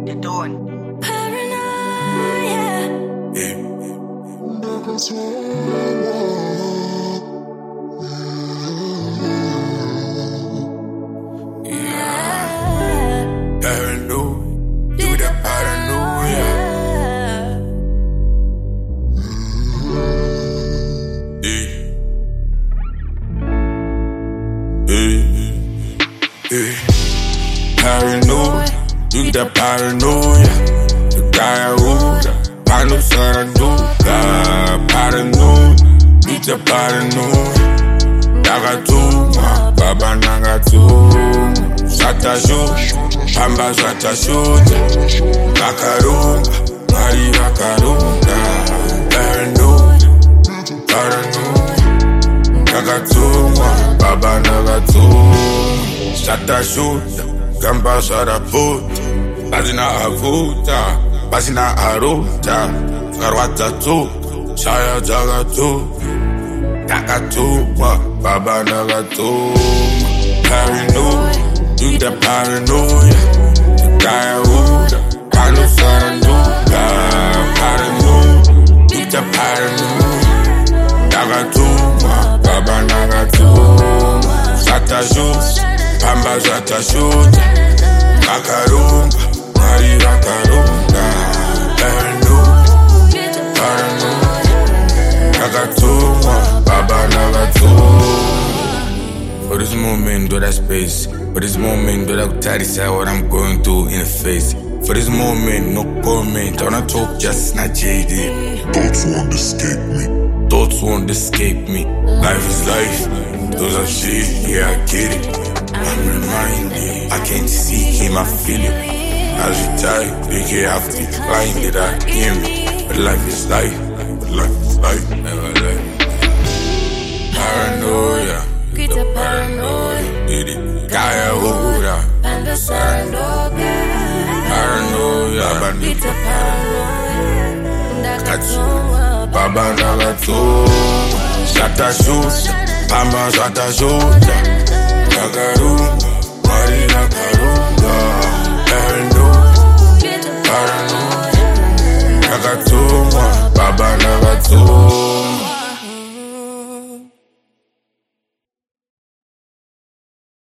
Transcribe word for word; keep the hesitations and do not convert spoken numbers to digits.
the dawn. Paranoia. Yeah. Paranoid, do that paranoia. Yeah. Yeah. Yeah. Paranoid, do that paranoia. The guy who I know Saraduka. Paranoid, do that paranoia. Nagatuma, Baba Nagatuma. Shata shoot, Pamba shata shoot. Kakarunga, Mari Kakarunga. Paranoid, paranoid. Nagatuma, Baba Nagatuma. Shata shoot, Gamba shata put. Bazina avuta, Bazina aruta. Karwata tu, Shaya Jagatu. Nagatuma, Baba Nagatuma. Paranoid, do the paranoia. The guy who I know Saraduka. Paranoid, do the paranoia. Nagatuma, Baba Nagatuma. Shata shoot, Pamba shata shoot. Kakarunga, Mari Kakarunga. Paranoid, paranoid. Nagatuma, Baba Nagatuma. For this moment, do that space. For this moment, do that try to decide what I'm going through in the face. For this moment, no comment. I wanna talk just not jaded. Thoughts won't escape me. Thoughts won't escape me. Life is life. Those are shit, yeah, I get it. I'm reminded, I can't see him, I feel it. As we die, they get after it. Lying that I hear me. But life is life. But life is life. Never life. Paranoia. Kita paranoia. Did it. Kaya Hura. Panda Sarandoga. Paranoia. Kita paranoia. Nagatuma. Baba Nagatuma. Shata shoot. Pamba shata shoot. Kakarunga. Mari Kakarunga.